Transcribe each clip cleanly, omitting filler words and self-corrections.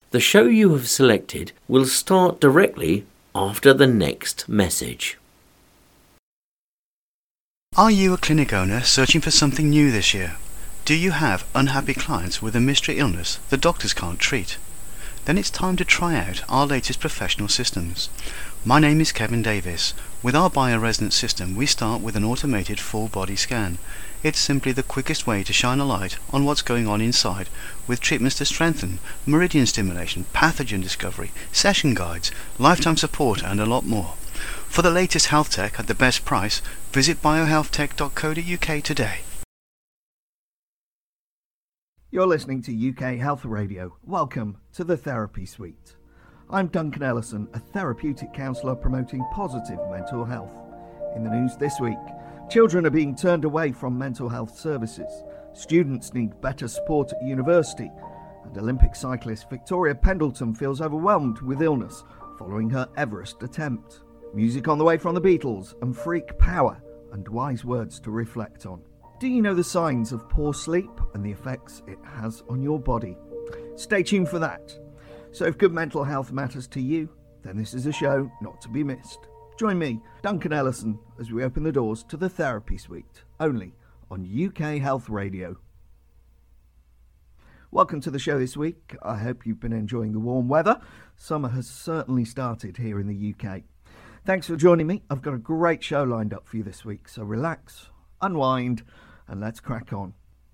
The show you have selected will start directly after the next message. Are you a clinic owner searching for something new this year? Do you have unhappy clients with a mystery illness the doctors can't treat? Then it's time to try out our latest professional systems. My name is Kevin Davis. With our bioresonance system, we start with an automated full body scan. It's simply the quickest way to shine a light on what's going on inside, with treatments to strengthen, meridian stimulation, pathogen discovery, session guides, lifetime support and a lot more. For the latest health tech at the best price, visit biohealthtech.co.uk today. You're listening to UK Health Radio. Welcome to the Therapy Suite. I'm Duncan Ellison, a therapeutic counsellor promoting positive mental health. In the news this week, children are being turned away from mental health services, students need better support at university, and Olympic cyclist Victoria Pendleton feels overwhelmed with illness following her Everest attempt. Music on the way from the Beatles and Freak Power, and wise words to reflect on. Do you know the signs of poor sleep and the effects it has on your body? Stay tuned for that. So if good mental health matters to you, then this is a show not to be missed. Join me, Duncan Ellison, as we open the doors to the Therapy Suite, only on UK Health Radio. Welcome to the show this week. I hope you've been enjoying the warm weather. Summer has certainly started here in the UK. Thanks for joining me. I've got a great show lined up for you this week, so relax, unwind, and let's crack on.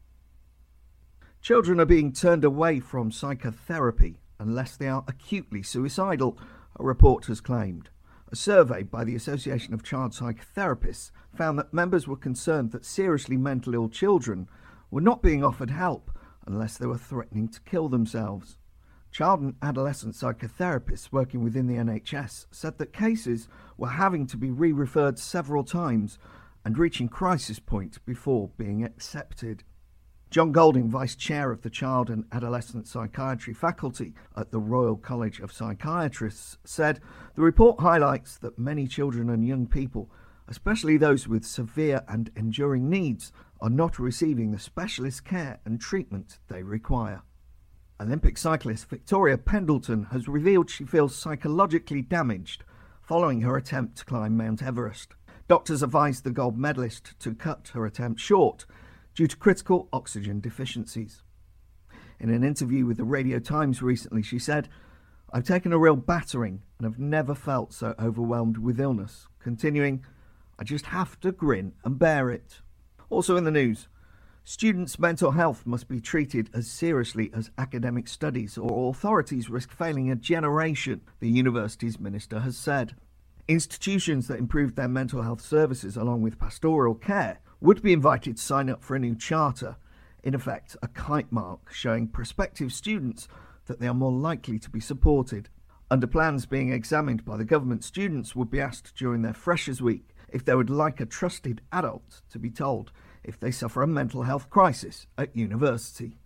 Children are being turned away from psychotherapy unless they are acutely suicidal, a report has claimed. A survey by the Association of Child Psychotherapists found that members were concerned that seriously mentally ill children were not being offered help unless they were threatening to kill themselves. Child and adolescent psychotherapists working within the NHS said that cases were having to be re-referred several times and reaching crisis point before being accepted. John Golding, Vice Chair of the Child and Adolescent Psychiatry faculty at the Royal College of Psychiatrists, said the report highlights that many children and young people, especially those with severe and enduring needs, are not receiving the specialist care and treatment they require. Olympic cyclist Victoria Pendleton has revealed she feels psychologically damaged following her attempt to climb Mount Everest. Doctors advised the gold medalist to cut her attempt short due to critical oxygen deficiencies. In an interview with the Radio Times recently, she said, "I've taken a real battering and have never felt so overwhelmed with illness." Continuing, "I just have to grin and bear it." Also in the news, students' mental health must be treated as seriously as academic studies or authorities risk failing a generation, the university's minister has said. Institutions that improved their mental health services along with pastoral care would be invited to sign up for a new charter, in effect a kite mark showing prospective students that they are more likely to be supported. Under plans being examined by the government, students would be asked during their Freshers' Week if they would like a trusted adult to be told if they suffer a mental health crisis at university.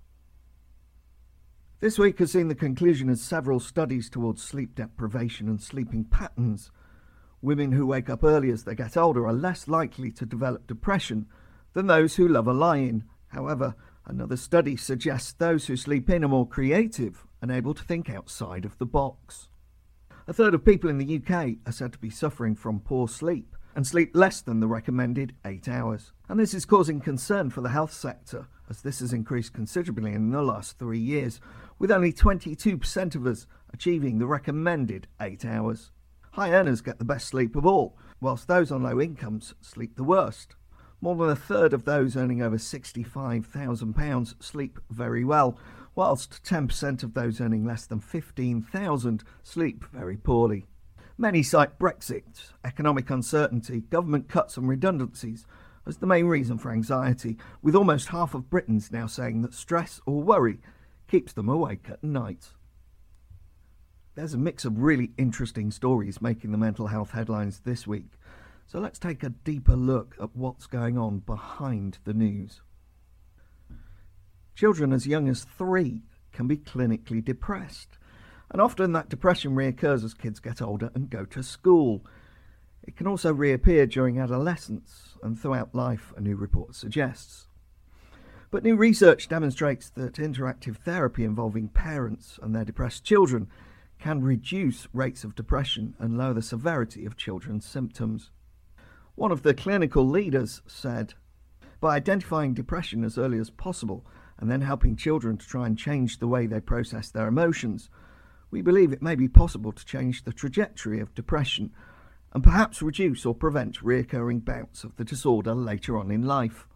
This week has seen the conclusion of several studies towards sleep deprivation and sleeping patterns. Women who wake up early as they get older are less likely to develop depression than those who love a lie-in. However, another study suggests those who sleep in are more creative and able to think outside of the box. A third of people in the UK are said to be suffering from poor sleep and sleep less than the recommended 8 hours. And this is causing concern for the health sector, as this has increased considerably in the last 3 years, with only 22% of us achieving the recommended 8 hours. High earners get the best sleep of all, whilst those on low incomes sleep the worst. More than a third of those earning over £65,000 sleep very well, whilst 10% of those earning less than £15,000 sleep very poorly. Many cite Brexit, economic uncertainty, government cuts and redundancies as the main reason for anxiety, with almost half of Britons now saying that stress or worry keeps them awake at night. There's a mix of really interesting stories making the mental health headlines this week, so let's take a deeper look at what's going on behind the news. Children as young as 3 can be clinically depressed, and often that depression reoccurs as kids get older and go to school. It can also reappear during adolescence and throughout life, a new report suggests. But new research demonstrates that interactive therapy involving parents and their depressed children can reduce rates of depression and lower the severity of children's symptoms. One of the clinical leaders said, "By identifying depression as early as possible and then helping children to try and change the way they process their emotions, we believe it may be possible to change the trajectory of depression and perhaps reduce or prevent recurring bouts of the disorder later on in life."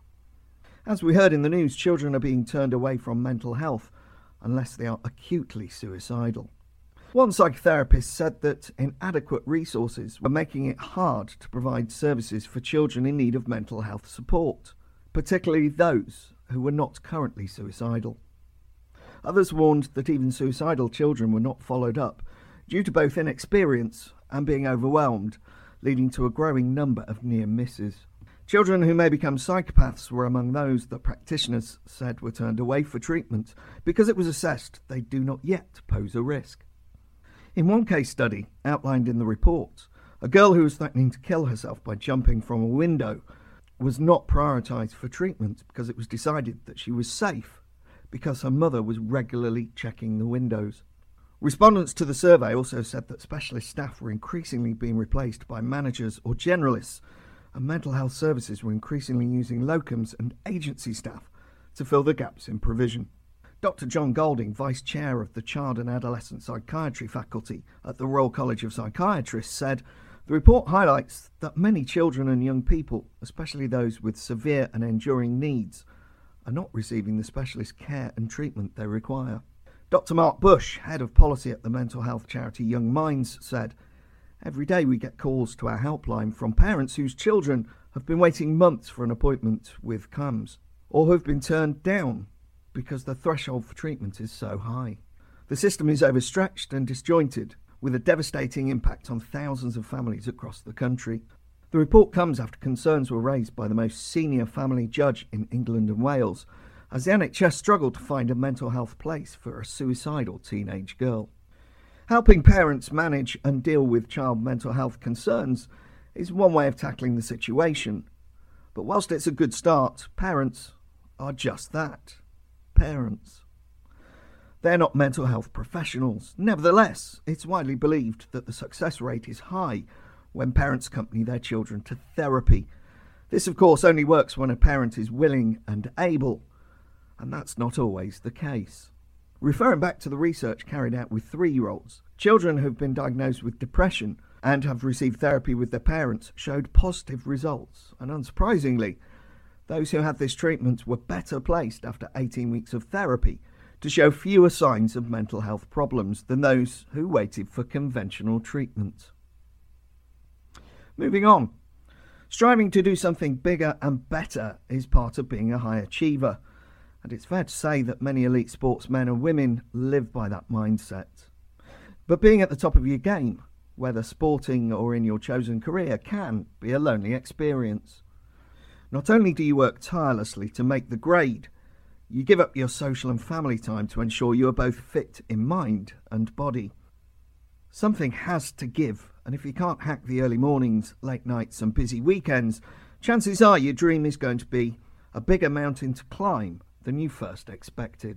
As we heard in the news, children are being turned away from mental health unless they are acutely suicidal. One psychotherapist said that inadequate resources were making it hard to provide services for children in need of mental health support, particularly those who were not currently suicidal. Others warned that even suicidal children were not followed up due to both inexperience and being overwhelmed, leading to a growing number of near misses. Children who may become psychopaths were among those that practitioners said were turned away for treatment because it was assessed they do not yet pose a risk. In one case study outlined in the report, a girl who was threatening to kill herself by jumping from a window was not prioritised for treatment because it was decided that she was safe because her mother was regularly checking the windows. Respondents to the survey also said that specialist staff were increasingly being replaced by managers or generalists, and mental health services were increasingly using locums and agency staff to fill the gaps in provision. Dr. John Golding, Vice Chair of the Child and Adolescent Psychiatry Faculty at the Royal College of Psychiatrists, said, "The report highlights that many children and young people, especially those with severe and enduring needs, are not receiving the specialist care and treatment they require." Dr. Mark Bush, Head of Policy at the mental health charity Young Minds, said, "Every day we get calls to our helpline from parents whose children have been waiting months for an appointment with CAMHS or have been turned down because the threshold for treatment is so high. The system is overstretched and disjointed, with a devastating impact on thousands of families across the country." The report comes after concerns were raised by the most senior family judge in England and Wales, as the NHS struggled to find a mental health place for a suicidal teenage girl. Helping parents manage and deal with child mental health concerns is one way of tackling the situation. But whilst it's a good start, parents are just that. Parents. They're not mental health professionals. Nevertheless, it's widely believed that the success rate is high when parents accompany their children to therapy. This, of course, only works when a parent is willing and able, and that's not always the case. Referring back to the research carried out with 3-year-olds, children who've been diagnosed with depression and have received therapy with their parents showed positive results, and unsurprisingly, those who had this treatment were better placed after 18 weeks of therapy to show fewer signs of mental health problems than those who waited for conventional treatment. Moving on. Striving to do something bigger and better is part of being a high achiever, and it's fair to say that many elite sportsmen and women live by that mindset. But being at the top of your game, whether sporting or in your chosen career, can be a lonely experience. Not only do you work tirelessly to make the grade, you give up your social and family time to ensure you are both fit in mind and body. Something has to give, and if you can't hack the early mornings, late nights and busy weekends, chances are your dream is going to be a bigger mountain to climb than you first expected.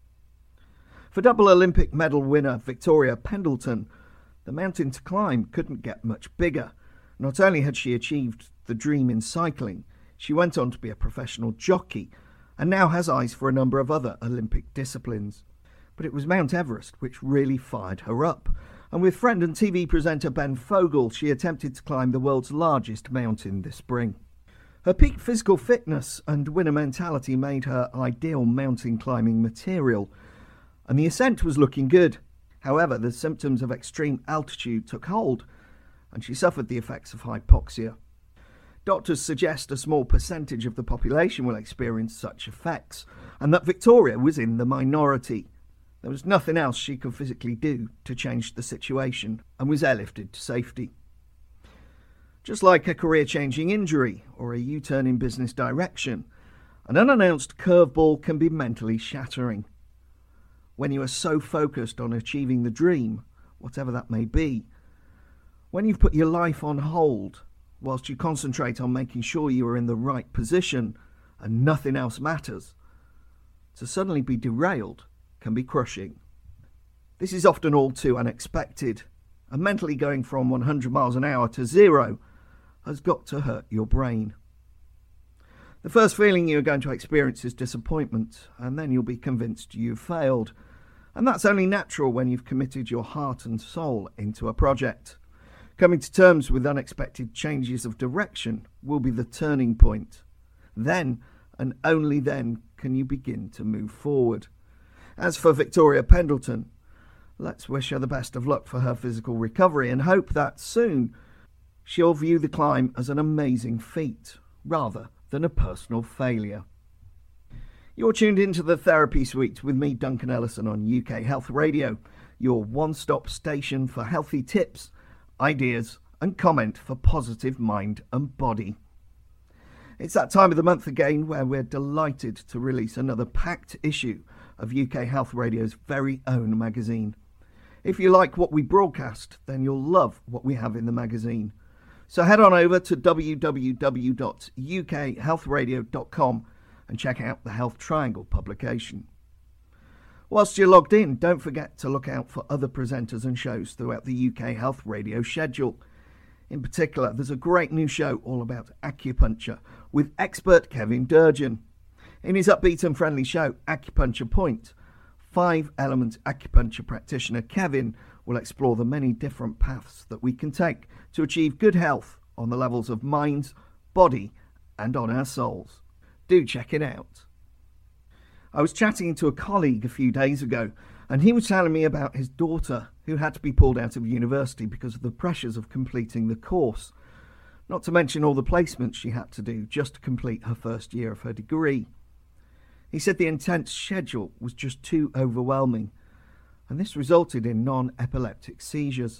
For double Olympic medal winner Victoria Pendleton, the mountain to climb couldn't get much bigger. Not only had she achieved the dream in cycling, she went on to be a professional jockey and now has eyes for a number of other Olympic disciplines. But it was Mount Everest which really fired her up, and with friend and TV presenter Ben Fogle, she attempted to climb the world's largest mountain this spring. Her peak physical fitness and winner mentality made her ideal mountain climbing material, and the ascent was looking good. However, the symptoms of extreme altitude took hold, and she suffered the effects of hypoxia. Doctors suggest a small percentage of the population will experience such effects, and that Victoria was in the minority. There was nothing else she could physically do to change the situation, and was airlifted to safety. Just like a career-changing injury or a U-turn in business direction, an unannounced curveball can be mentally shattering. When you are so focused on achieving the dream, whatever that may be, when you've put your life on hold, whilst you concentrate on making sure you are in the right position and nothing else matters, to suddenly be derailed can be crushing. This is often all too unexpected, and mentally going from 100 miles an hour to 0 has got to hurt your brain. The first feeling you're going to experience is disappointment, and then you'll be convinced you've failed. And that's only natural when you've committed your heart and soul into a project. Coming to terms with unexpected changes of direction will be the turning point. Then, and only then, can you begin to move forward. As for Victoria Pendleton, let's wish her the best of luck for her physical recovery and hope that soon she'll view the climb as an amazing feat, rather than a personal failure. You're tuned into the Therapy Suite with me, Duncan Ellison, on UK Health Radio, your one-stop station for healthy tips, ideas and comment for positive mind and body. It's that time of the month again where we're delighted to release another packed issue of UK Health Radio's very own magazine. If you like what we broadcast, then you'll love what we have in the magazine. So head on over to www.ukhealthradio.com and check out the Health Triangle publication. Whilst you're logged in, don't forget to look out for other presenters and shows throughout the UK Health Radio schedule. In particular, there's a great new show all about acupuncture with expert Kevin Durgeon. In his upbeat and friendly show, Acupuncture Point, 5-element acupuncture practitioner Kevin will explore the many different paths that we can take to achieve good health on the levels of minds, body and on our souls. Do check it out. I was chatting to a colleague a few days ago and he was telling me about his daughter who had to be pulled out of university because of the pressures of completing the course, not to mention all the placements she had to do just to complete her first year of her degree. He said the intense schedule was just too overwhelming, and this resulted in non-epileptic seizures.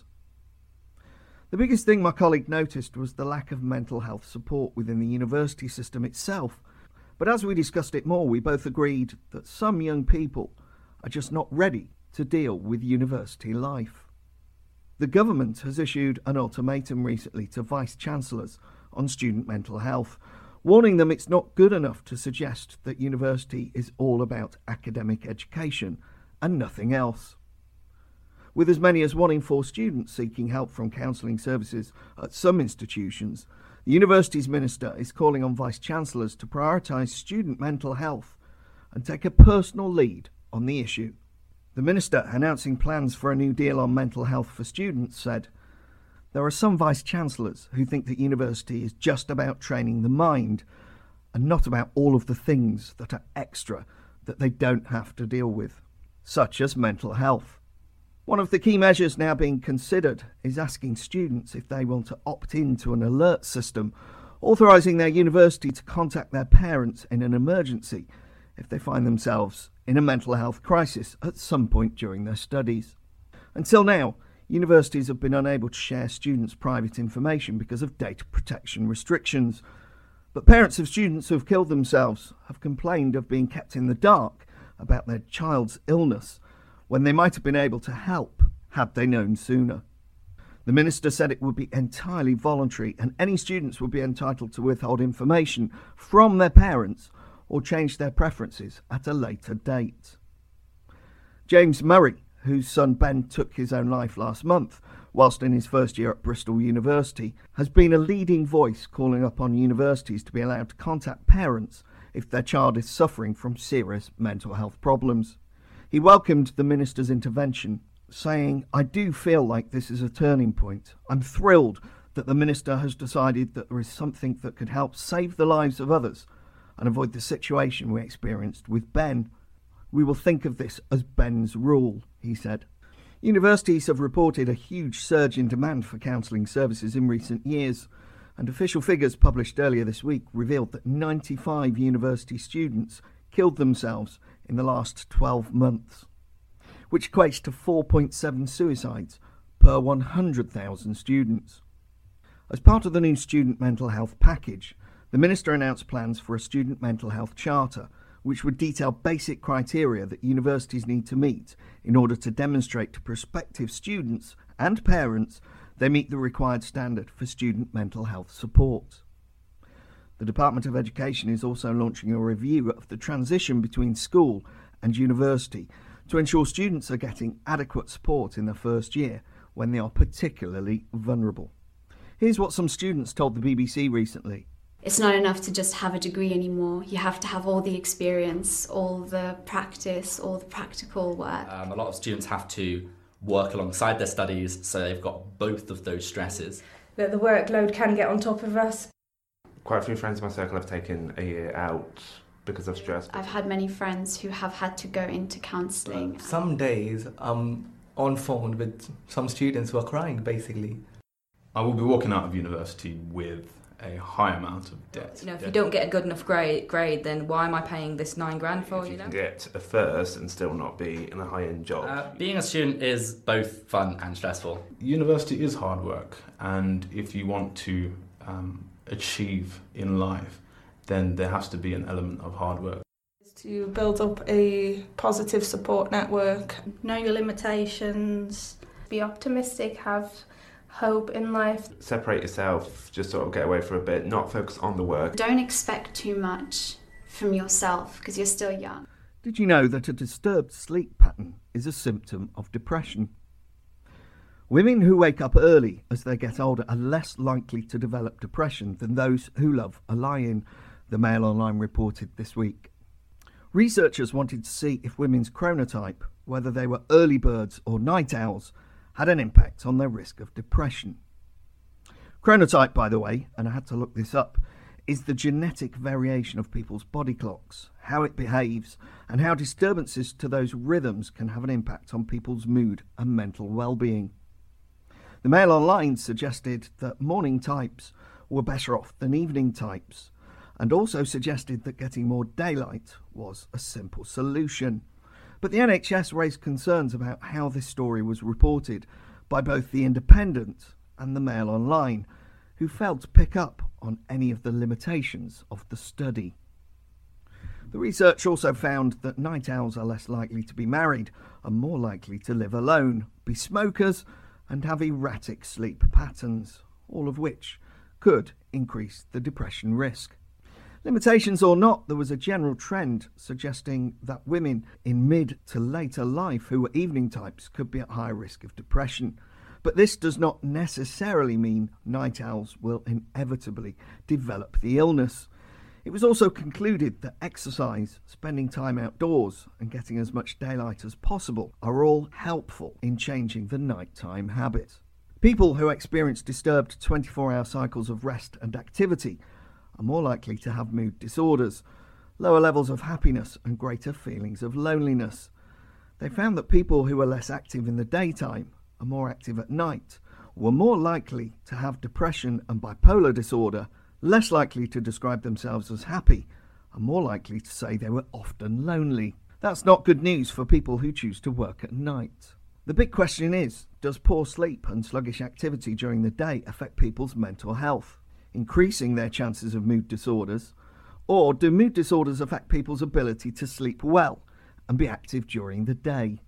The biggest thing my colleague noticed was the lack of mental health support within the university system itself, but as we discussed it more, we both agreed that some young people are just not ready to deal with university life. The government has issued an ultimatum recently to vice-chancellors on student mental health, warning them it's not good enough to suggest that university is all about academic education and nothing else. With as many as 1 in 4 students seeking help from counselling services at some institutions, the university's minister is calling on vice-chancellors to prioritise student mental health and take a personal lead on the issue. The minister, announcing plans for a new deal on mental health for students, said, "There are some vice-chancellors who think that university is just about training the mind and not about all of the things that are extra that they don't have to deal with, such as mental health." One of the key measures now being considered is asking students if they want to opt into an alert system, authorising their university to contact their parents in an emergency if they find themselves in a mental health crisis at some point during their studies. Until now, universities have been unable to share students' private information because of data protection restrictions, but parents of students who have killed themselves have complained of being kept in the dark about their child's illness when they might have been able to help had they known sooner. The minister said it would be entirely voluntary and any students would be entitled to withhold information from their parents or change their preferences at a later date. James Murray, whose son Ben took his own life last month whilst in his first year at Bristol University, has been a leading voice calling upon universities to be allowed to contact parents if their child is suffering from serious mental health problems. He welcomed the minister's intervention, saying, "I do feel like this is a turning point. I'm thrilled that the minister has decided that there is something that could help save the lives of others and avoid the situation we experienced with Ben. We will think of this as Ben's rule," he said. Universities have reported a huge surge in demand for counselling services in recent years, and official figures published earlier this week revealed that 95 university students killed themselves in the last 12 months, which equates to 4.7 suicides per 100,000 students. As part of the new student mental health package, the minister announced plans for a student mental health charter, which would detail basic criteria that universities need to meet in order to demonstrate to prospective students and parents they meet the required standard for student mental health support. The Department of Education is also launching a review of the transition between school and university to ensure students are getting adequate support in their first year when they are particularly vulnerable. Here's what some students told the BBC recently. It's not enough to just have a degree anymore. You have to have all the experience, all the practice, all the practical work. A lot of students have to work alongside their studies, so they've got both of those stresses. That the workload can get on top of us. Quite a few friends in my circle have taken a year out because of stress. I've had many friends who have had to go into counselling. Some days I'm on phone with some students who are crying, basically. I will be walking out of university with a high amount of debt. You know, if you don't get a good enough grade, then why am I paying this $9,000 for? You can get a first and still not be in a high-end job. Being a student is both fun and stressful. University is hard work, and if you want to achieve in life, then there has to be an element of hard work. To build up a positive support network. Know your limitations. Be optimistic, have hope in life. Separate yourself, just sort of get away for a bit, not focus on the work. Don't expect too much from yourself because you're still young. Did you know that a disturbed sleep pattern is a symptom of depression? Women who wake up early as they get older are less likely to develop depression than those who love a lie-in, the Mail Online reported this week. Researchers wanted to see if women's chronotype, whether they were early birds or night owls, had an impact on their risk of depression. Chronotype, by the way, and I had to look this up, is the genetic variation of people's body clocks, how it behaves, and how disturbances to those rhythms can have an impact on people's mood and mental well-being. The Mail Online suggested that morning types were better off than evening types, and also suggested that getting more daylight was a simple solution. But the NHS raised concerns about how this story was reported by both The Independent and the Mail Online, who failed to pick up on any of the limitations of the study. The research also found that night owls are less likely to be married and more likely to live alone, be smokers, and have erratic sleep patterns, all of which could increase the depression risk. Limitations or not, there was a general trend suggesting that women in mid to later life who were evening types could be at high risk of depression. But this does not necessarily mean night owls will inevitably develop the illness. It was also concluded that exercise, spending time outdoors and getting as much daylight as possible are all helpful in changing the nighttime habit. People who experience disturbed 24-hour cycles of rest and activity are more likely to have mood disorders, lower levels of happiness and greater feelings of loneliness. They found that people who are less active in the daytime are more active at night, were more likely to have depression and bipolar disorder, less likely to describe themselves as happy, and more likely to say they were often lonely. That's not good news for people who choose to work at night. The big question is, does poor sleep and sluggish activity during the day affect people's mental health, increasing their chances of mood disorders? Or do mood disorders affect people's ability to sleep well and be active during the day?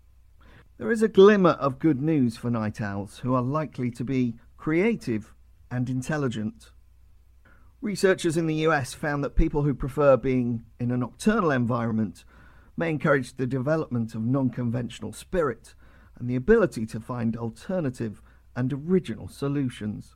There is a glimmer of good news for night owls who are likely to be creative and intelligent. Researchers in the US found that people who prefer being in a nocturnal environment may encourage the development of non-conventional spirit and the ability to find alternative and original solutions.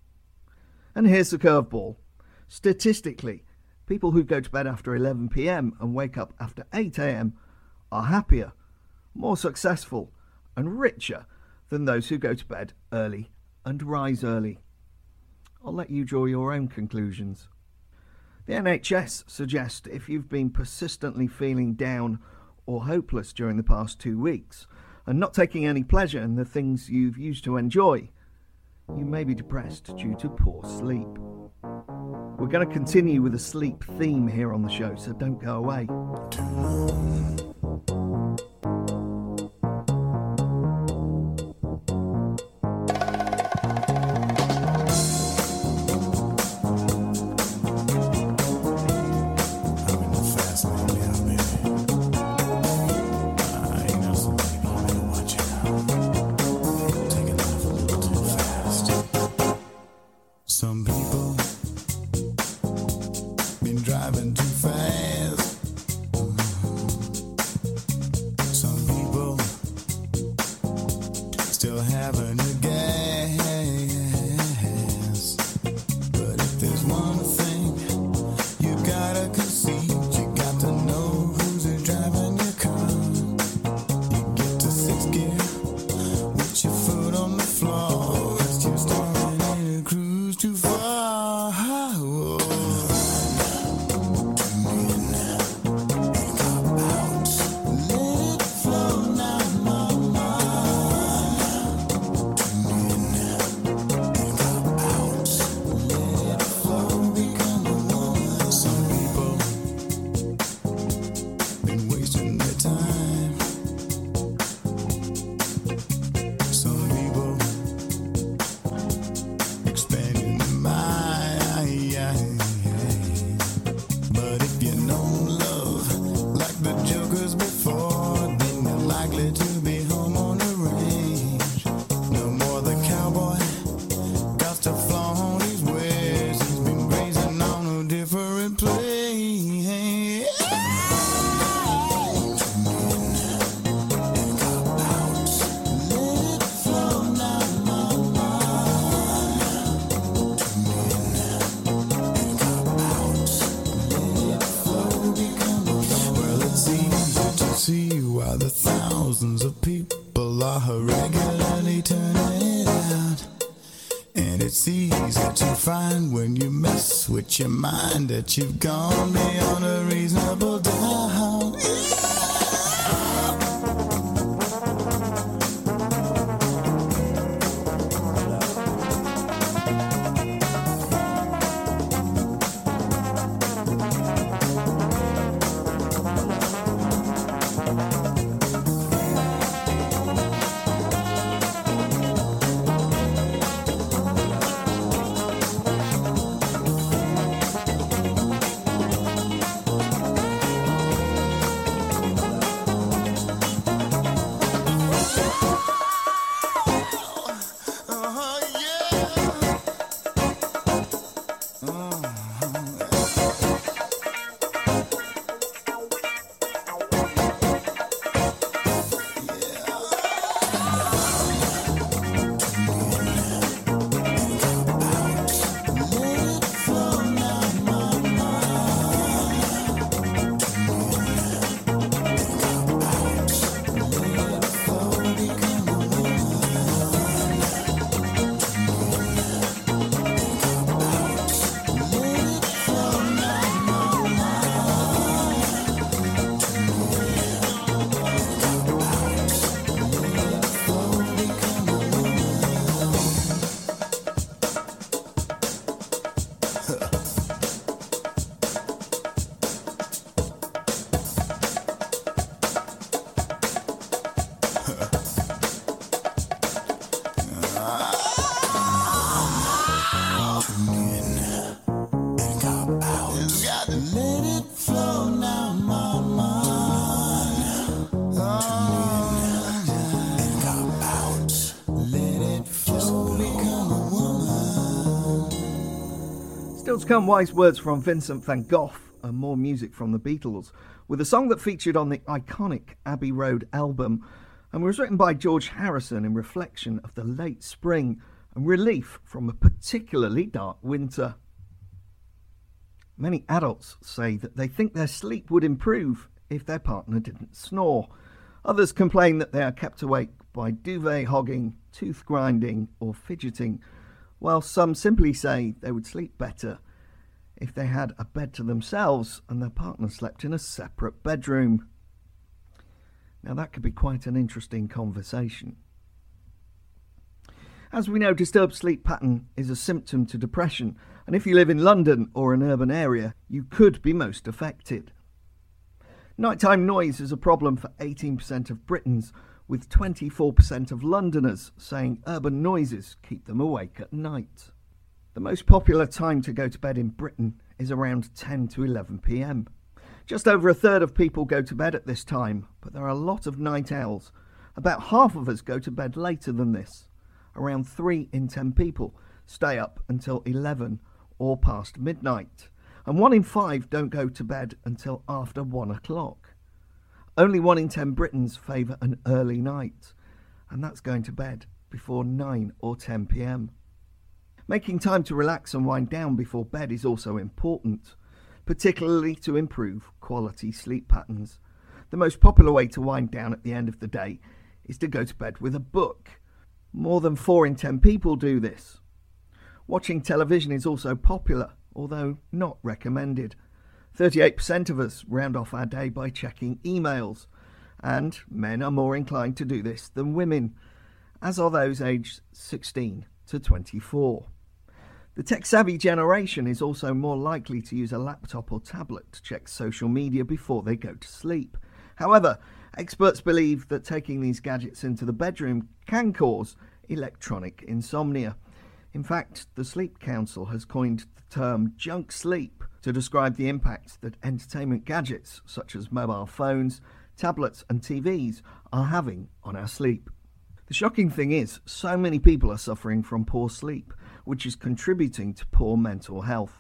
And here's the curveball. Statistically, people who go to bed after 11 p.m. and wake up after 8 a.m. are happier, more successful and richer than those who go to bed early and rise early. I'll let you draw your own conclusions. The NHS suggests if you've been persistently feeling down or hopeless during the past 2 weeks and not taking any pleasure in the things you've used to enjoy, you may be depressed due to poor sleep. We're going to continue with a sleep theme here on the show, so don't go away. still having a gas. But if there's one thing you gotta concede, you got to know who's driving your car. You get to sixth gear with your foot on the floor. It's you starting in a cruise too far. Whoa. Thousands of people are regularly turning it out. And it's easy to find when you mess with your mind that you've gone beyond a reasonable doubt. Still to come, wise words from Vincent van Gogh and more music from the Beatles, with a song that featured on the iconic Abbey Road album and was written by George Harrison in reflection of the late spring and relief from a particularly dark winter. Many adults say that they think their sleep would improve if their partner didn't snore. Others complain that they are kept awake by duvet hogging, tooth grinding or fidgeting, while some simply say they would sleep better if they had a bed to themselves and their partner slept in a separate bedroom. Now that could be quite an interesting conversation. As we know, disturbed sleep pattern is a symptom to depression, and if you live in London or an urban area, you could be most affected. Nighttime noise is a problem for 18% of Britons, with 24% of Londoners saying urban noises keep them awake at night. The most popular time to go to bed in Britain is around 10 to 11 p.m. Just over a third of people go to bed at this time, but there are a lot of night owls. About half of us go to bed later than this. Around 3 in 10 people stay up until 11 or past midnight, and 1 in 5 don't go to bed until after 1 o'clock. Only 1 in 10 Britons favour an early night, and that's going to bed before 9 or 10 p.m. Making time to relax and wind down before bed is also important, particularly to improve quality sleep patterns. The most popular way to wind down at the end of the day is to go to bed with a book. More than 4 in 10 people do this. Watching television is also popular, although not recommended. 38% of us round off our day by checking emails, and men are more inclined to do this than women, as are those aged 16 to 24. The tech-savvy generation is also more likely to use a laptop or tablet to check social media before they go to sleep. However, experts believe that taking these gadgets into the bedroom can cause electronic insomnia. In fact, the Sleep Council has coined the term junk sleep to describe the impact that entertainment gadgets such as mobile phones, tablets and TVs are having on our sleep. The shocking thing is, so many people are suffering from poor sleep, which is contributing to poor mental health.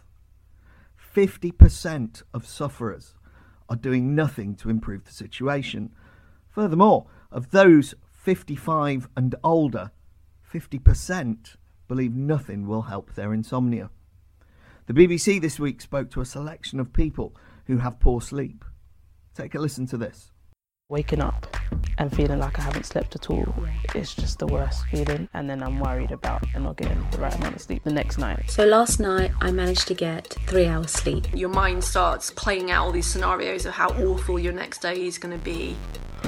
50% of sufferers are doing nothing to improve the situation. Furthermore, of those 55 and older, 50% believe nothing will help their insomnia. The BBC this week spoke to a selection of people who have poor sleep. Take a listen to this. Waking up and feeling like I haven't slept at all, it's just the worst feeling, and then I'm worried about not getting the right amount of sleep the next night. So last night I managed to get 3 hours sleep. Your mind starts playing out all these scenarios of how awful your next day is going to be.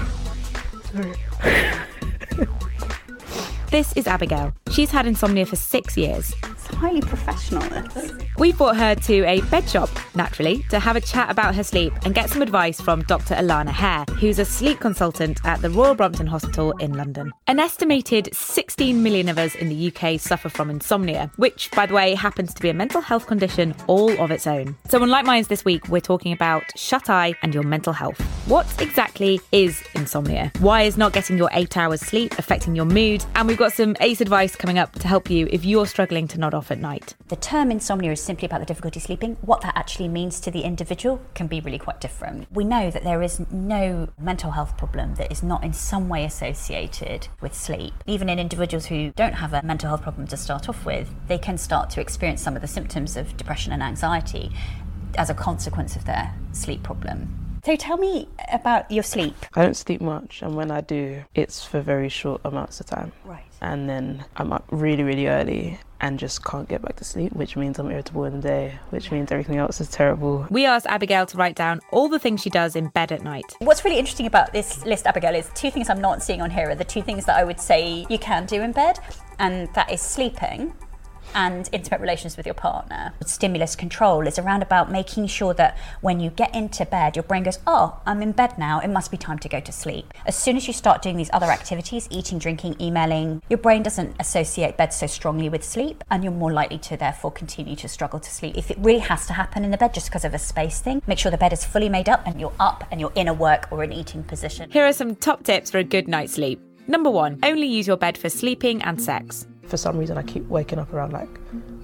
This is Abigail. She's had insomnia for 6 years. It's highly professional, this. We brought her to a bed shop, naturally, to have a chat about her sleep and get some advice from Dr. Alana Hare, who's a sleep consultant at the Royal Brompton Hospital in London. An estimated 16 million of us in the UK suffer from insomnia, which, by the way, happens to be a mental health condition all of its own. So on Like Minds this week, we're talking about shut-eye and your mental health. What exactly is insomnia? Why is not getting your 8 hours sleep affecting your mood? And we've got some ACE advice coming up to help you if you're struggling to nod off at night. The term insomnia is simply about the difficulty sleeping. What that actually means to the individual can be really quite different. We know that there is no mental health problem that is not in some way associated with sleep. Even in individuals who don't have a mental health problem to start off with, they can start to experience some of the symptoms of depression and anxiety as a consequence of their sleep problem. So tell me about your sleep. I don't sleep much, and when I do, it's for very short amounts of time. Right. And then I'm up really, really early and just can't get back to sleep, which means I'm irritable in the day, which means everything else is terrible. We asked Abigail to write down all the things she does in bed at night. What's really interesting about this list, Abigail, is 2 things I'm not seeing on here are the 2 things that I would say you can do in bed, and that is sleeping and intimate relations with your partner. Stimulus control is around about making sure that when you get into bed, your brain goes, oh, I'm in bed now, it must be time to go to sleep. As soon as you start doing these other activities, eating, drinking, emailing, your brain doesn't associate bed so strongly with sleep, and you're more likely to therefore continue to struggle to sleep. If it really has to happen in the bed just because of a space thing, make sure the bed is fully made up and you're up and you're in a work or an eating position. Here are some top tips for a good night's sleep. Number 1, only use your bed for sleeping and sex. For some reason, I keep waking up around like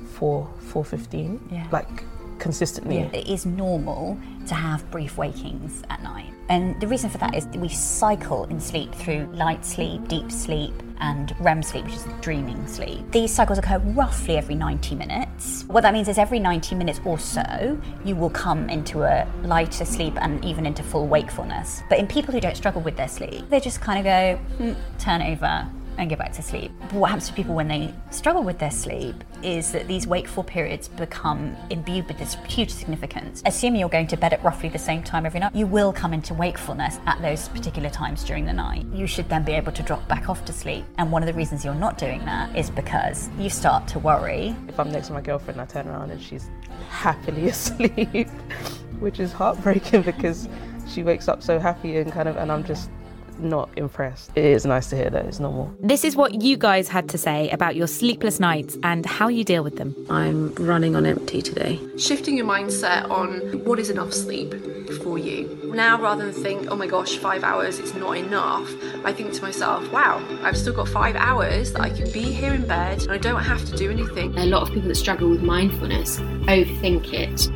4:15, like consistently. Yeah. It is normal to have brief wakings at night. And the reason for that is we cycle in sleep through light sleep, deep sleep, and REM sleep, which is dreaming sleep. These cycles occur roughly every 90 minutes. What that means is every 90 minutes or so, you will come into a lighter sleep and even into full wakefulness. But in people who don't struggle with their sleep, they just kind of go, turn over, and get back to sleep. But what happens to people when they struggle with their sleep is that these wakeful periods become imbued with this huge significance. Assuming you're going to bed at roughly the same time every night, you will come into wakefulness at those particular times during the night. You should then be able to drop back off to sleep. And one of the reasons you're not doing that is because you start to worry. If I'm next to my girlfriend, I turn around and she's happily asleep, which is heartbreaking because she wakes up so happy and I'm just not impressed. It is nice to hear that it's normal. This is what you guys had to say about your sleepless nights and how you deal with them. I'm running on empty today. Shifting your mindset on what is enough sleep for you. Now, rather than think, oh my gosh, 5 hours, it's not enough, I think to myself, wow, I've still got 5 hours that I can be here in bed and I don't have to do anything. A lot of people that struggle with mindfulness overthink it.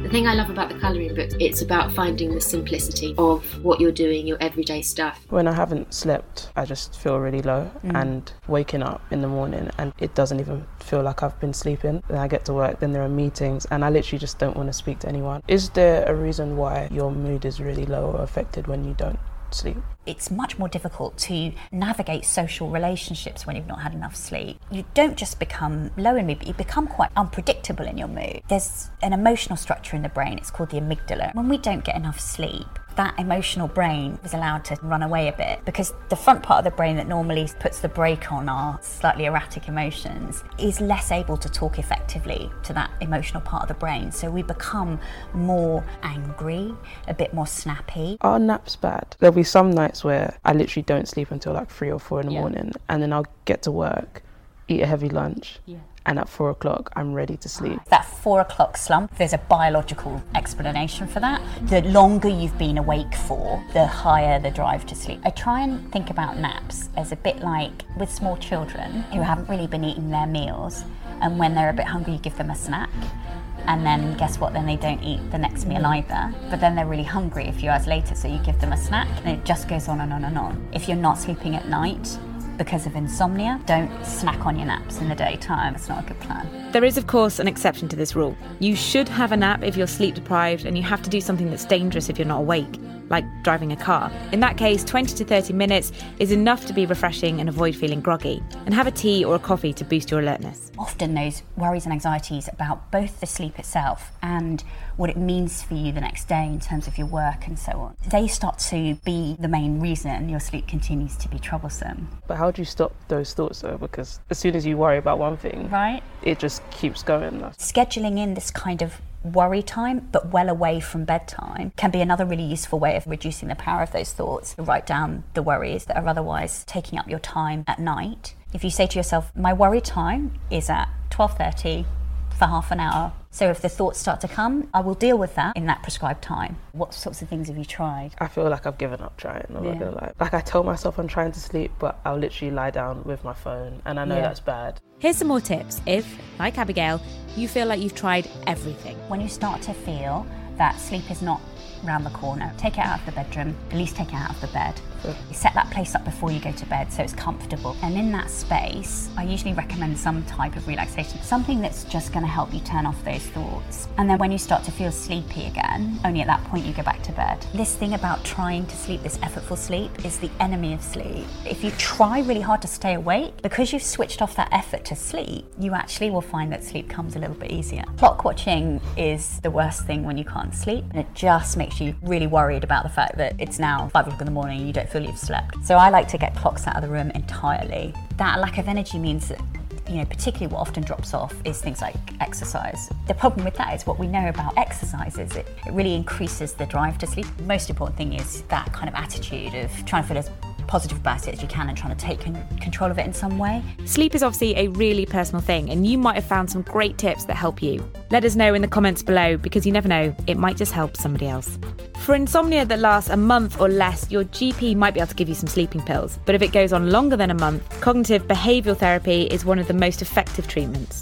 The thing I love about the colouring book, it's about finding the simplicity of what you're doing, your everyday stuff. When I haven't slept, I just feel really low and waking up in the morning and it doesn't even feel like I've been sleeping. Then I get to work, then there are meetings and I literally just don't want to speak to anyone. Is there a reason why your mood is really low or affected when you don't sleep? It's much more difficult to navigate social relationships when you've not had enough sleep. You don't just become low in mood, but you become quite unpredictable in your mood. There's an emotional structure in the brain, it's called the amygdala. When we don't get enough sleep, that emotional brain is allowed to run away a bit because the front part of the brain that normally puts the brake on our slightly erratic emotions is less able to talk effectively to that emotional part of the brain. So we become more angry, a bit more snappy. Are naps bad? There'll be some nights where I literally don't sleep until like 3 or 4 in the morning and then I'll get to work, eat a heavy lunch. And at 4 o'clock, I'm ready to sleep. That 4 o'clock slump, there's a biological explanation for that. The longer you've been awake for, the higher the drive to sleep. I try and think about naps as a bit like with small children who haven't really been eating their meals, and when they're a bit hungry, you give them a snack. And then guess what, then they don't eat the next meal either. But then they're really hungry a few hours later, so you give them a snack, and it just goes on and on and on. If you're not sleeping at night, because of insomnia, don't snack on your naps in the daytime. It's not a good plan. There is, of course, an exception to this rule. You should have a nap if you're sleep deprived, and you have to do something that's dangerous if you're not awake, like driving a car. In that case, 20 to 30 minutes is enough to be refreshing and avoid feeling groggy. And have a tea or a coffee to boost your alertness. Often those worries and anxieties about both the sleep itself and what it means for you the next day in terms of your work and so on, they start to be the main reason your sleep continues to be troublesome. But how do you stop those thoughts though? Because as soon as you worry about one thing, it just keeps going. Scheduling in this kind of worry time, but well away from bedtime, can be another really useful way of reducing the power of those thoughts. Write down the worries that are otherwise taking up your time at night. If you say to yourself, my worry time is at 12:30 for half an hour. So if the thoughts start to come, I will deal with that in that prescribed time. What sorts of things have you tried? I feel like I've given up trying. Like I tell myself I'm trying to sleep, but I'll literally lie down with my phone, and I know that's bad. Here's some more tips if, like Abigail, you feel like you've tried everything. When you start to feel that sleep is not round the corner, take it out of the bedroom, at least take it out of the bed. You set that place up before you go to bed so it's comfortable. And in that space, I usually recommend some type of relaxation, something that's just going to help you turn off those thoughts. And then when you start to feel sleepy again, only at that point you go back to bed. This thing about trying to sleep, this effortful sleep, is the enemy of sleep. If you try really hard to stay awake, because you've switched off that effort to sleep, you actually will find that sleep comes a little bit easier. Clock watching is the worst thing when you can't sleep, and it just makes you really worried about the fact that it's now 5 o'clock in the morning and you don't feel you've slept. So I like to get clocks out of the room entirely. That lack of energy means that, particularly what often drops off is things like exercise. The problem with that is what we know about exercise is it really increases the drive to sleep. The most important thing is that kind of attitude of trying to feel as positive about it as you can and trying to take control of it in some way. Sleep is obviously a really personal thing, and you might have found some great tips that help you. Let us know in the comments below, because you never know, it might just help somebody else. For insomnia that lasts a month or less, your GP might be able to give you some sleeping pills. But if it goes on longer than a month, cognitive behavioural therapy is one of the most effective treatments.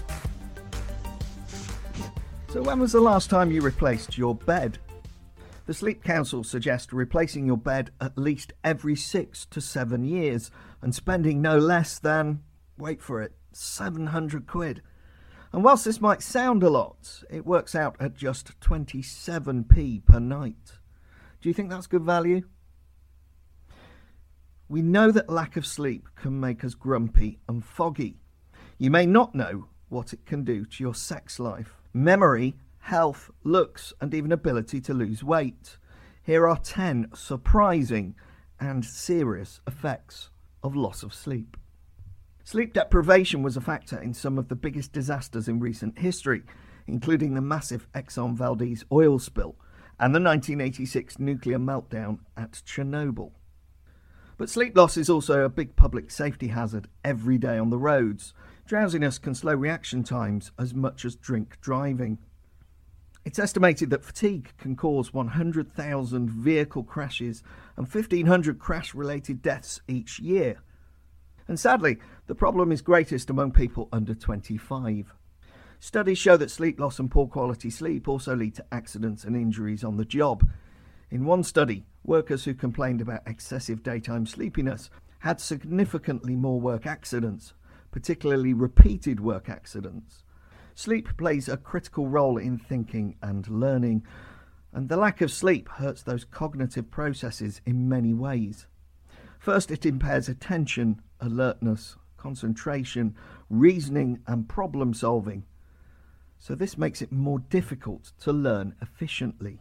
So when was the last time you replaced your bed? The Sleep Council suggests replacing your bed at least every 6 to 7 years and spending no less than, wait for it, 700 quid. And whilst this might sound a lot, it works out at just 27p per night. Do you think that's good value? We know that lack of sleep can make us grumpy and foggy. You may not know what it can do to your sex life, memory, health, looks, and even ability to lose weight. Here are 10 surprising and serious effects of loss of sleep. Sleep deprivation was a factor in some of the biggest disasters in recent history, including the massive Exxon Valdez oil spill and the 1986 nuclear meltdown at Chernobyl. But sleep loss is also a big public safety hazard every day on the roads. Drowsiness can slow reaction times as much as drink driving. It's estimated that fatigue can cause 100,000 vehicle crashes and 1,500 crash-related deaths each year. And sadly, the problem is greatest among people under 25. Studies show that sleep loss and poor quality sleep also lead to accidents and injuries on the job. In one study, workers who complained about excessive daytime sleepiness had significantly more work accidents, particularly repeated work accidents. Sleep plays a critical role in thinking and learning, and the lack of sleep hurts those cognitive processes in many ways. First, it impairs attention, alertness, concentration, reasoning and problem solving. So this makes it more difficult to learn efficiently.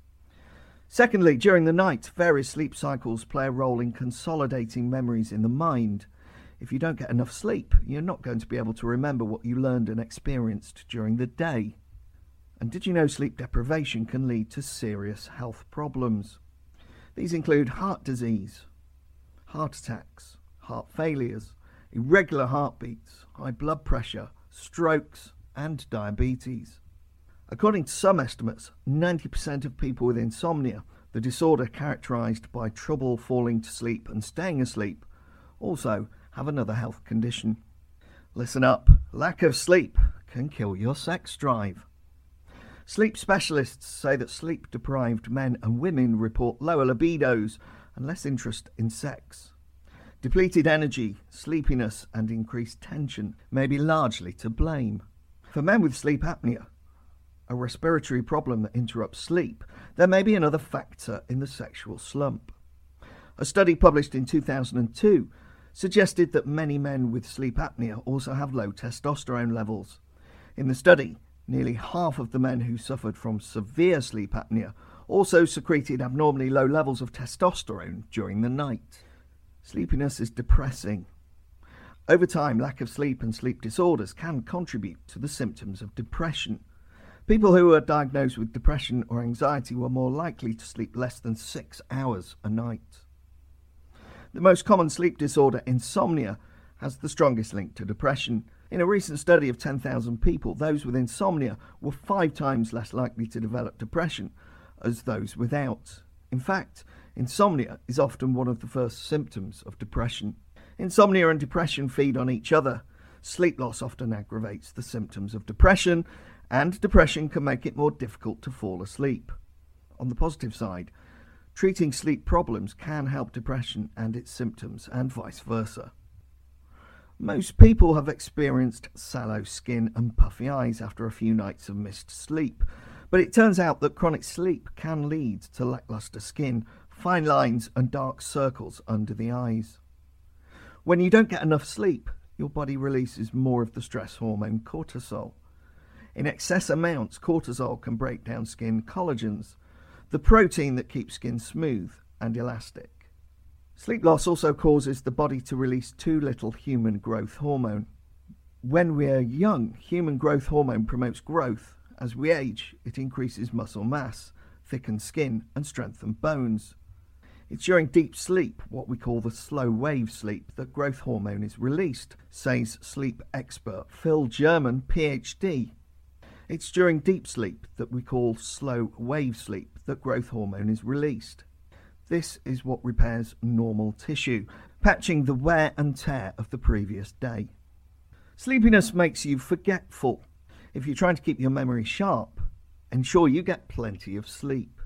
Secondly, during the night, various sleep cycles play a role in consolidating memories in the mind. If you don't get enough sleep, you're not going to be able to remember what you learned and experienced during the day. And did you know sleep deprivation can lead to serious health problems? These include heart disease, heart attacks, heart failures, irregular heartbeats, high blood pressure, strokes, and diabetes. According to some estimates, 90% of people with insomnia, the disorder characterised by trouble falling to sleep and staying asleep, also have another health condition. Listen up, lack of sleep can kill your sex drive. Sleep specialists say that sleep-deprived men and women report lower libidos and less interest in sex. Depleted energy, sleepiness and increased tension may be largely to blame. For men with sleep apnea, a respiratory problem that interrupts sleep, there may be another factor in the sexual slump. A study published in 2002 suggested that many men with sleep apnea also have low testosterone levels. In the study, nearly half of the men who suffered from severe sleep apnea also secreted abnormally low levels of testosterone during the night. Sleepiness is depressing. Over time, lack of sleep and sleep disorders can contribute to the symptoms of depression. People who were diagnosed with depression or anxiety were more likely to sleep less than 6 hours a night. The most common sleep disorder, insomnia, has the strongest link to depression. In a recent study of 10,000 people, those with insomnia were 5 times less likely to develop depression as those without. In fact, insomnia is often one of the first symptoms of depression. Insomnia and depression feed on each other. Sleep loss often aggravates the symptoms of depression, and depression can make it more difficult to fall asleep. On the positive side, treating sleep problems can help depression and its symptoms, and vice versa. Most people have experienced sallow skin and puffy eyes after a few nights of missed sleep, but it turns out that chronic sleep can lead to lackluster skin, fine lines and dark circles under the eyes. When you don't get enough sleep, your body releases more of the stress hormone cortisol. In excess amounts, cortisol can break down skin collagens, the protein that keeps skin smooth and elastic. Sleep loss also causes the body to release too little human growth hormone. When we are young, human growth hormone promotes growth. As we age, it increases muscle mass, thickens skin and strengthens bones. It's during deep sleep, what we call the slow wave sleep, that growth hormone is released, says sleep expert Phil German, PhD. It's during deep sleep that we call slow wave sleep that growth hormone is released. This is what repairs normal tissue, patching the wear and tear of the previous day. Sleepiness makes you forgetful. If you're trying to keep your memory sharp, ensure you get plenty of sleep.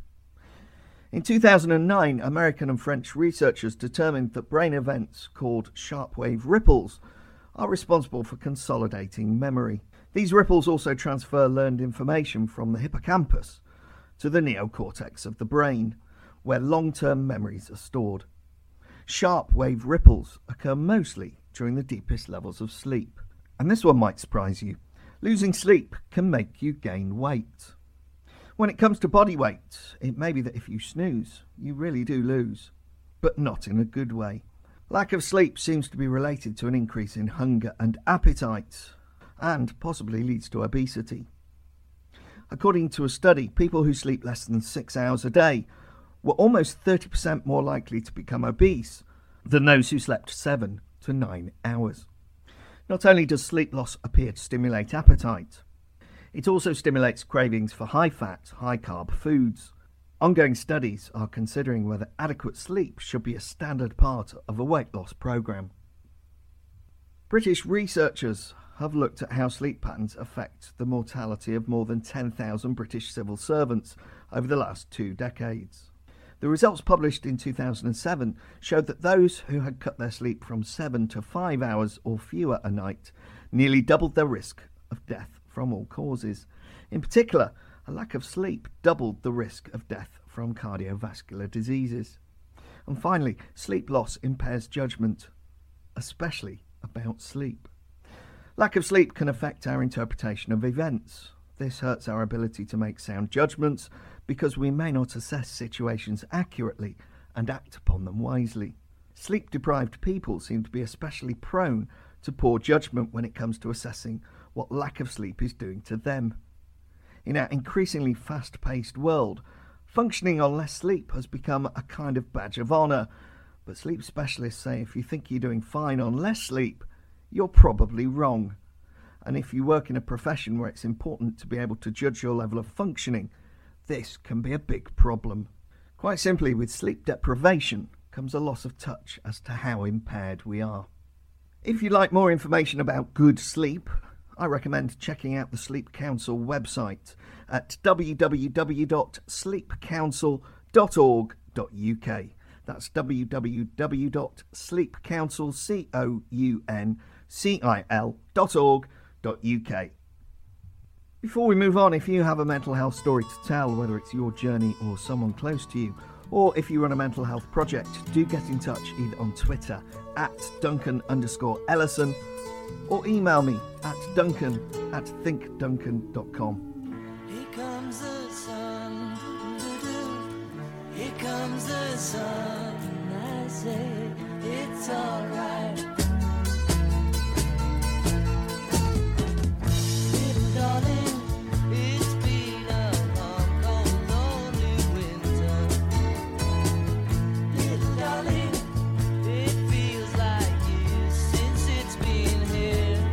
In 2009, American and French researchers determined that brain events called sharp wave ripples are responsible for consolidating memory. These ripples also transfer learned information from the hippocampus to the neocortex of the brain, where long-term memories are stored. Sharp wave ripples occur mostly during the deepest levels of sleep. And this one might surprise you. Losing sleep can make you gain weight. When it comes to body weight, it may be that if you snooze, you really do lose, but not in a good way. Lack of sleep seems to be related to an increase in hunger and appetite, and possibly leads to obesity. According to a study, people who sleep less than 6 hours a day were almost 30% more likely to become obese than those who slept 7 to 9 hours. Not only does sleep loss appear to stimulate appetite, it also stimulates cravings for high-fat, high-carb foods. Ongoing studies are considering whether adequate sleep should be a standard part of a weight loss program. British researchers have looked at how sleep patterns affect the mortality of more than 10,000 British civil servants over the last 2 decades. The results published in 2007 showed that those who had cut their sleep from 7 to 5 hours or fewer a night nearly doubled their risk of death from all causes. In particular, a lack of sleep doubled the risk of death from cardiovascular diseases. And finally, sleep loss impairs judgment, especially about sleep. Lack of sleep can affect our interpretation of events. This hurts our ability to make sound judgments because we may not assess situations accurately and act upon them wisely. Sleep-deprived people seem to be especially prone to poor judgment when it comes to assessing what lack of sleep is doing to them. In our increasingly fast-paced world, functioning on less sleep has become a kind of badge of honour, but sleep specialists say if you think you're doing fine on less sleep, you're probably wrong. And if you work in a profession where it's important to be able to judge your level of functioning, this can be a big problem. Quite simply, with sleep deprivation comes a loss of touch as to how impaired we are. If you'd like more information about good sleep, I recommend checking out the Sleep Council website at www.sleepcouncil.org.uk. That's www.sleepcouncil.org.uk. Before we move on, if you have a mental health story to tell, whether it's your journey or someone close to you, or if you run a mental health project, do get in touch either on Twitter at Duncan_Ellison or email me at duncan@thinkduncan.com. Here comes the sun, here comes the sun, I say it's alright. Little darling, it's been a long, cold, lonely winter. Little darling, it feels like years since it's been here.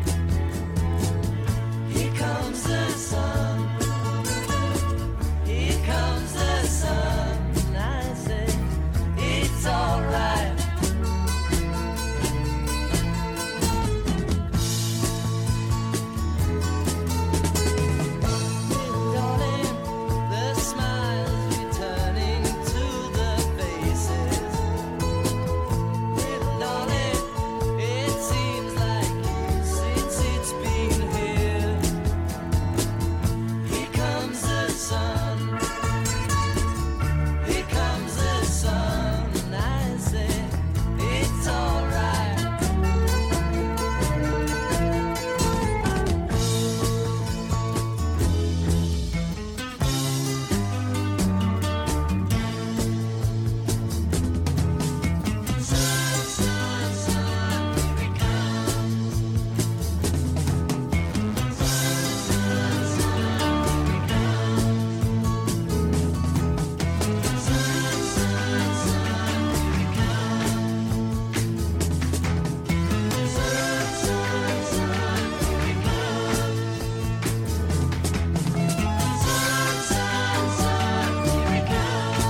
Here comes the sun, here comes the sun, I say it's alright. Little darling, the smiles returning to the faces. Little darling, it seems like years since it's been here. Here comes the sun, here comes the sun, I say it's alright. Sun, sun, sun, here it comes. Sun, sun, sun, here it comes. Sun, sun, sun, here it comes. Sun, sun, sun, here it comes. Sun, sun, sun, here it comes.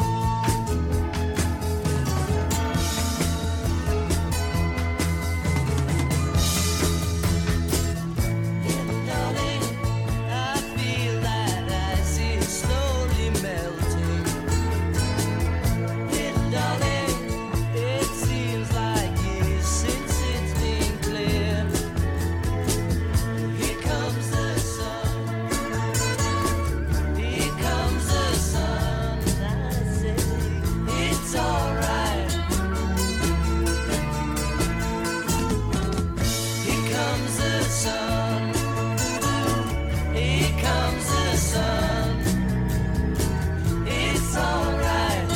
Little darling, I feel that ice is slowly melting. Little darling, it seems like years since it's been clear. Here comes the sun, here comes the sun, I say it's alright. Here comes the sun, here comes the sun, it's alright.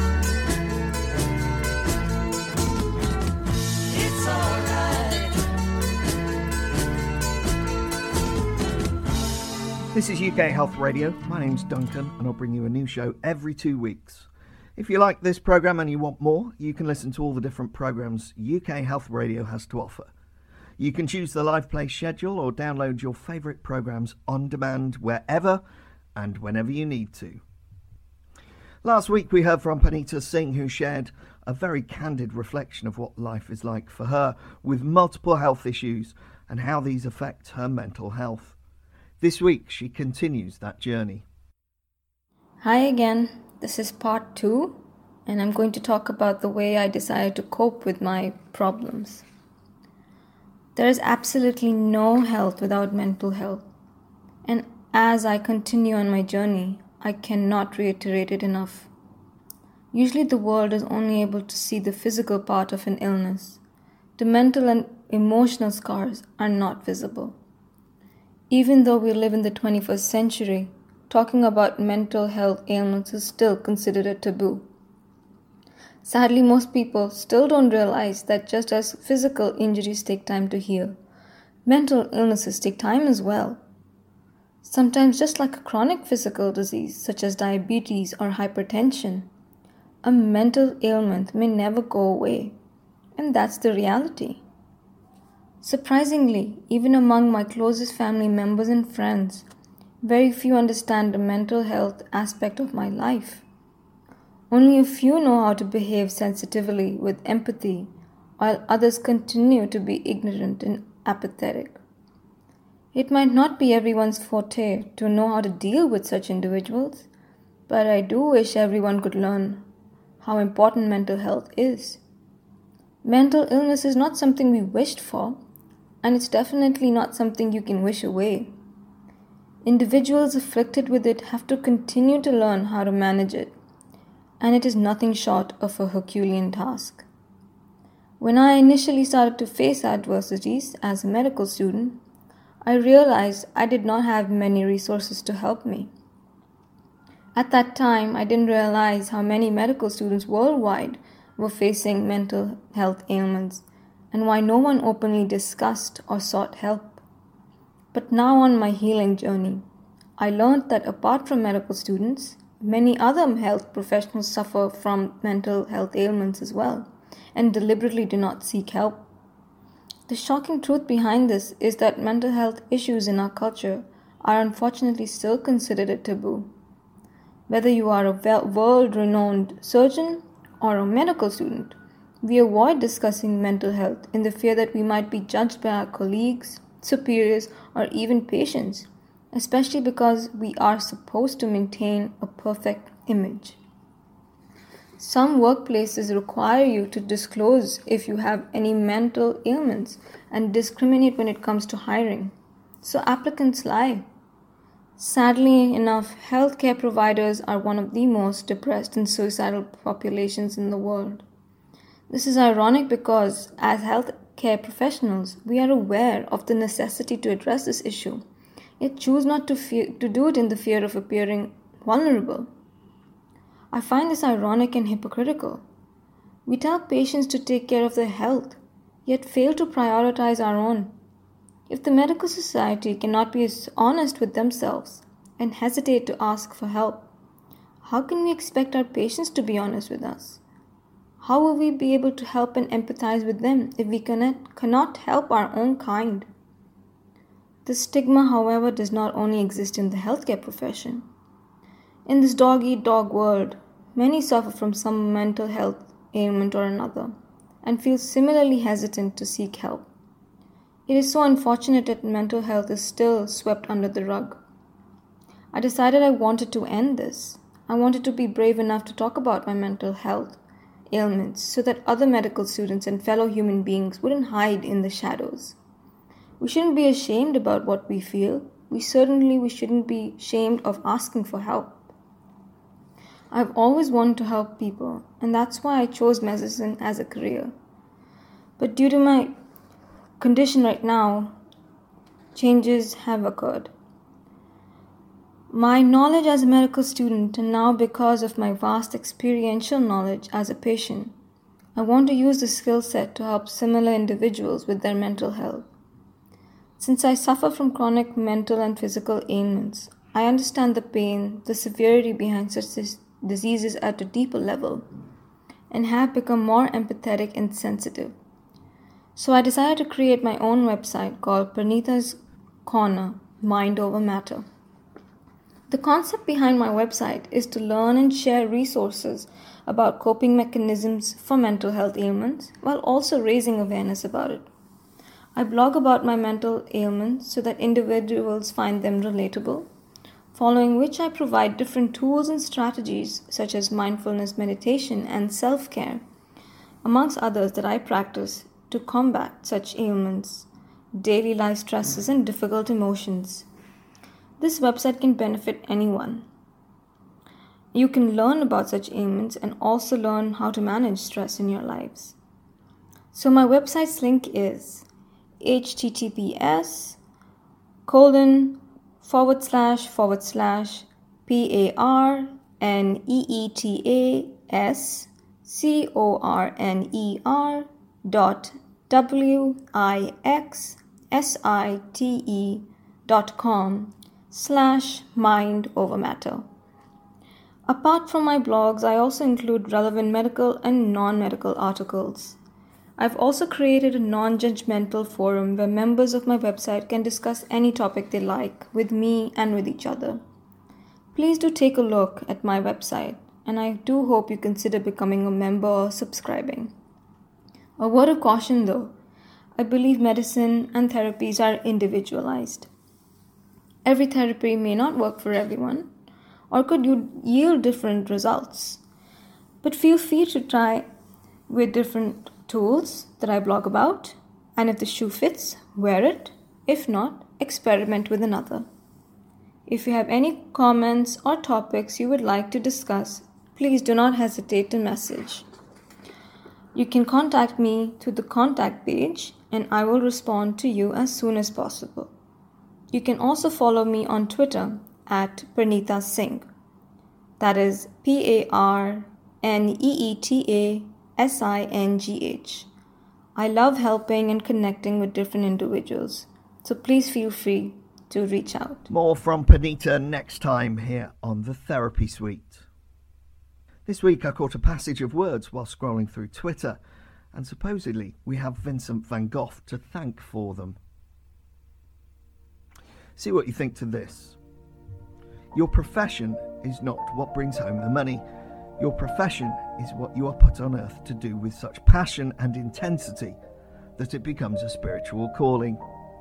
It's alright. This is UK Health Radio. My name's Duncan and I'll bring you a new show every 2 weeks. If you like this programme and you want more, you can listen to all the different programmes UK Health Radio has to offer. You can choose the live play schedule or download your favourite programmes on demand wherever and whenever you need to. Last week we heard from Panita Singh, who shared a very candid reflection of what life is like for her with multiple health issues and how these affect her mental health. This week, she continues that journey. Hi again, this is part 2, and I'm going to talk about the way I decided to cope with my problems. There is absolutely no health without mental health, and as I continue on my journey, I cannot reiterate it enough. Usually the world is only able to see the physical part of an illness. The mental and emotional scars are not visible. Even though we live in the 21st century, talking about mental health ailments is still considered a taboo. Sadly, most people still don't realize that just as physical injuries take time to heal, mental illnesses take time as well. Sometimes, just like a chronic physical disease such as diabetes or hypertension, a mental ailment may never go away, and that's the reality. Surprisingly, even among my closest family members and friends, very few understand the mental health aspect of my life. Only a few know how to behave sensitively with empathy, while others continue to be ignorant and apathetic. It might not be everyone's forte to know how to deal with such individuals, but I do wish everyone could learn how important mental health is. Mental illness is not something we wished for, and it's definitely not something you can wish away. Individuals afflicted with it have to continue to learn how to manage it, and it is nothing short of a Herculean task. When I initially started to face adversities as a medical student, I realized I did not have many resources to help me. At that time, I didn't realize how many medical students worldwide were facing mental health ailments and why no one openly discussed or sought help. But now on my healing journey, I learned that apart from medical students, many other health professionals suffer from mental health ailments as well and deliberately do not seek help. The shocking truth behind this is that mental health issues in our culture are unfortunately still considered a taboo. Whether you are a world-renowned surgeon or a medical student, we avoid discussing mental health in the fear that we might be judged by our colleagues, superiors, or even patients, especially because we are supposed to maintain a perfect image. Some workplaces require you to disclose if you have any mental ailments and discriminate when it comes to hiring, so applicants lie. Sadly enough, healthcare providers are one of the most depressed and suicidal populations in the world. This is ironic because, as healthcare professionals, we are aware of the necessity to address this issue, yet choose not to do it in the fear of appearing vulnerable. I find this ironic and hypocritical. We tell patients to take care of their health, yet fail to prioritize our own. If the medical society cannot be honest with themselves and hesitate to ask for help, how can we expect our patients to be honest with us? How will we be able to help and empathize with them if we cannot help our own kind? The stigma, however, does not only exist in the healthcare profession. In this dog-eat-dog world, many suffer from some mental health ailment or another and feel similarly hesitant to seek help. It is so unfortunate that mental health is still swept under the rug. I decided I wanted to end this. I wanted to be brave enough to talk about my mental health ailments so that other medical students and fellow human beings wouldn't hide in the shadows. We shouldn't be ashamed about what we feel. We shouldn't be ashamed of asking for help. I've always wanted to help people, and that's why I chose medicine as a career. But due to my condition right now, changes have occurred. My knowledge as a medical student, and now because of my vast experiential knowledge as a patient, I want to use the skill set to help similar individuals with their mental health. Since I suffer from chronic mental and physical ailments, I understand the pain, the severity behind such diseases at a deeper level, and have become more empathetic and sensitive. So I decided to create my own website called Pranita's Corner, Mind Over Matter. The concept behind my website is to learn and share resources about coping mechanisms for mental health ailments while also raising awareness about it. I blog about my mental ailments so that individuals find them relatable, following which I provide different tools and strategies such as mindfulness meditation and self-care, amongst others that I practice to combat such ailments, daily life stresses and difficult emotions. This website can benefit anyone. You can learn about such ailments and also learn how to manage stress in your lives. So my website's link is https://mind-over-matter. Apart from my blogs, I also include relevant medical and non-medical articles. I've also created a non-judgmental forum where members of my website can discuss any topic they like with me and with each other. Please do take a look at my website, and I do hope you consider becoming a member or subscribing. A word of caution though, I believe medicine and therapies are individualized. Every therapy may not work for everyone, or could yield different results. But feel free to try with different tools that I blog about, and if the shoe fits, wear it. If not, experiment with another. If you have any comments or topics you would like to discuss, please do not hesitate to message. You can contact me through the contact page and I will respond to you as soon as possible. You can also follow me on Twitter at Pranita Singh. That is PARNEETASINGH. I love helping and connecting with different individuals, so please feel free to reach out. More from Pranita next time here on The Therapy Suite. This week I caught a passage of words while scrolling through Twitter, and supposedly we have Vincent van Gogh to thank for them. See what you think to this. Your profession is not what brings home the money. Your profession is what you are put on earth to do with such passion and intensity that it becomes a spiritual calling.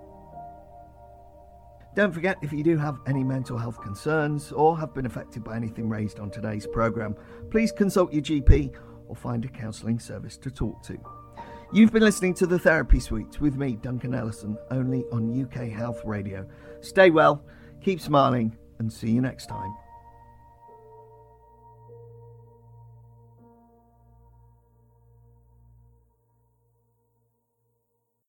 Don't forget, if you do have any mental health concerns or have been affected by anything raised on today's programme, please consult your GP or find a counselling service to talk to. You've been listening to The Therapy Suite with me, Duncan Ellison, only on UK Health Radio. Stay well, keep smiling, and see you next time.